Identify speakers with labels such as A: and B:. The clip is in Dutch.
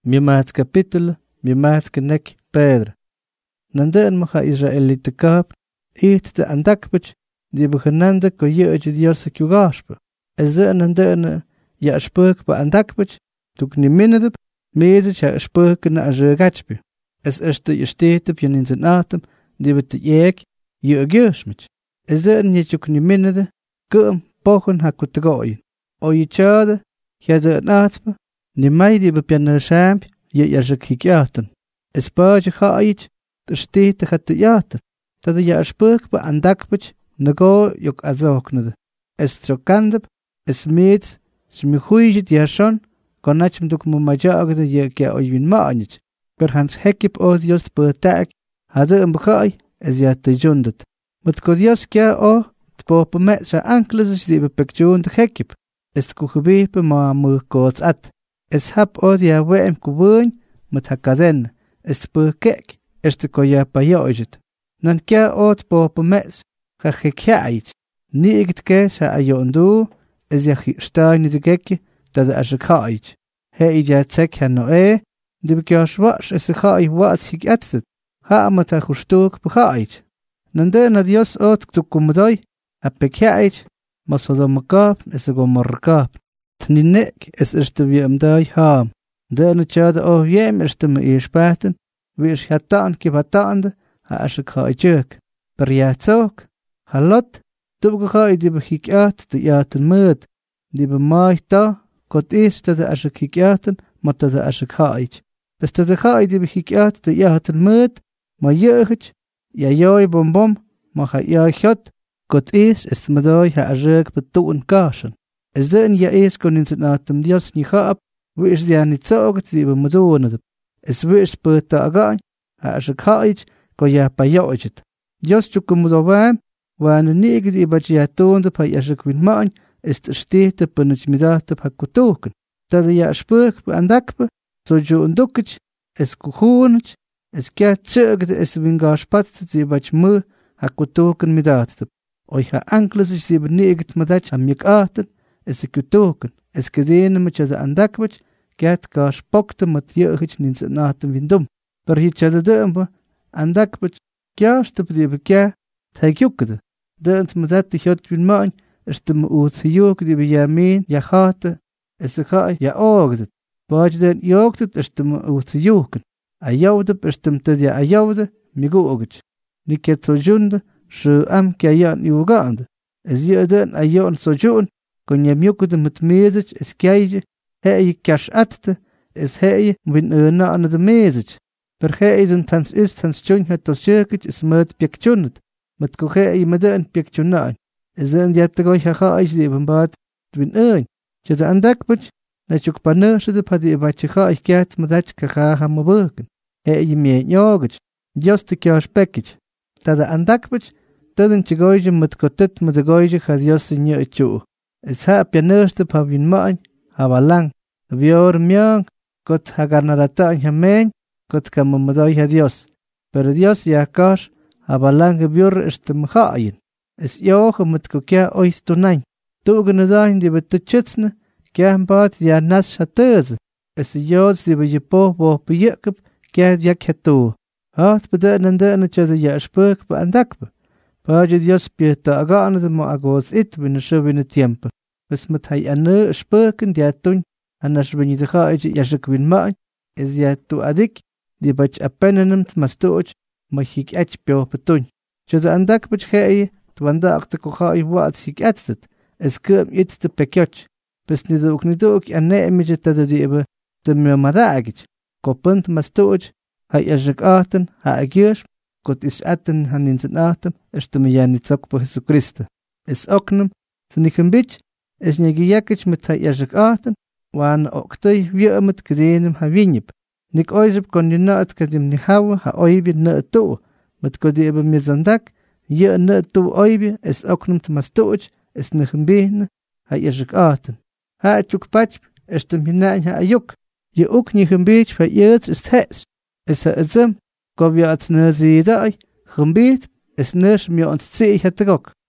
A: mi maats capítulo, mi maats nek Pedro. Nandaan maha Israelita kap, iht de andakbach, die begenande ko jeetje Dios kugaspe. Nandaan ja spuk ba andakbach, tuk ni minnedep, mezet ja spuk na azergatschbe. De steht op in zijn atem, die bet de jeek, je geusmich. Je tuk ni minnede, kum, pochen ha kutegooien. O je tjade, ja de atme, ni mij die bepjenne champ, je jazek hikjaten. Paadje ga iets, de steete gaat te jaten. Dat ja spuk ba andakbach, nego juk azoknede. Trokandep, meets, smichuijit ja schon, konachm duk mu majagde je kja oivin maanich. Per hans hekip o Dios betak, hadde begai, ja te jundet. Met ko Dios kja o, tpope met sa ankles die bepekjoen de hekip. Kugebepe ma mu koots at. Hap o ja weem kuwoon, met hakazen. Bekek, de ko ja pajoijet. Nan kja o tpope met, ga gekjaait. Niet kes ha ajondu, ja stein de gekje, dat de azekhaait. Ja tsek ha noe, de bekjas was de khai wat zich ettet. Ha met ha gustuk begaait. Nande na Dios ot tukumdai, ha pekjaait, masodamkap, gomorkap. Tninek de wiemdai ha. De na chade o wiem de me eespaten, wees hatan kibatande, ha azekhaitjuk. Per ja tsok, halot. Tubgegaai die begikjaat de jaten meut, die bemaai ta, kot is dat de azekikjaten, maar dat de azekhaait. Dat de gaai die begikjaat de jaten meut, maar jeugd, ja joi bom, maar ga ja got, kot is de medai ha azek betoen kasen. De ja is kon in zijn atem Dios niet gaap, wees die niet zoget die bemodonen. Wees peuta agaan, ha azekhaait, ko ja pajoitjet. Dios chukumudawaan, waan nege die badja toonde pa yazkwin maan de stete penitmidate pa kutoken. Dat ja spuk andakpe, so jo undukich, kuhunich, kja tsugde wingaspat die badjmu ha kutoken midate. Ha ankles die benegt madach am mikaten, kutoken. Gedene met de andakbech, kjat gas pokte met jeugd in zijn naten windum. Per hitja de umbe, andakbech, kja step die bekja, tagjukkede. De met de god win maan, de moet juk die bij meen, ja gate, ga ja oogdet. Baaj den joogdet de moet juken. A joude bestemte ja a joude, migoogit. Niket zo junde, am kja jan jugande. Je den a jan zo jun, kon je mjukkede met mezig, kjaije, je kash atte, je win na aan de mezig. Per den tans is tans jun het tos jukit, met pjekjunet. Met koge met een pictunaar. Die te gooi ha is die bembaat twin een. Je de andakbach, dat je paneer de padi wat je ik ket met dat kaga ha werken. Je me joget. Just de kjas package. Dat de andakbach, dat je gooi met kotet met de gooi ha Dios in je chu. Ha paneer de pavin maan, ha lang. Vior myang, kot ha garnarata in hem, kot kam met ha Dios. Per Dios ja kas. Lang biur de mchaaien. Joge met kokja ois tonain. Togen dain die bet de chitsne, kja baat ja nas hateuze. Joods die bij je po bejekep, kja jak hatu. Haat beden en de tjade ja spuk be andakbe. Paje Dios pieta agane de ma agos it binnen shubine tiempe. Met hij ane spuken die atun, anas ben de gaatje jaskwin maan, ja tu adik, die bach apenenemt mastoch. Maar ik eet pio petun. Je de andak betgeë, twanda akte kocha wat ik eet. Kum iets te pekjot. Bes niet ook en nee met dat die hebben de mermadagit. Kopend mastoch, hij is ik aten, hij agiers, kot is aten han in zijn atem, de me niet zak po Jesu Christe. Oknem, zijn ik een beetje, niet gejakkig met hij is ik aten, waan ook te weer met gedenem ha winjep. Nik oizep kon je na het kadim ni hawa ha oibi na het toe. Met kodi ebe mizandak, je na het toe oibi, oknum te mastoch, negen benen, ha jezik aten. Ha het juk patjp, de minain ha ajuk. Je ook niet een beetje van jeets het. Ha het zem, kob je het na zedai, gembeet, neus me ontzee het rok.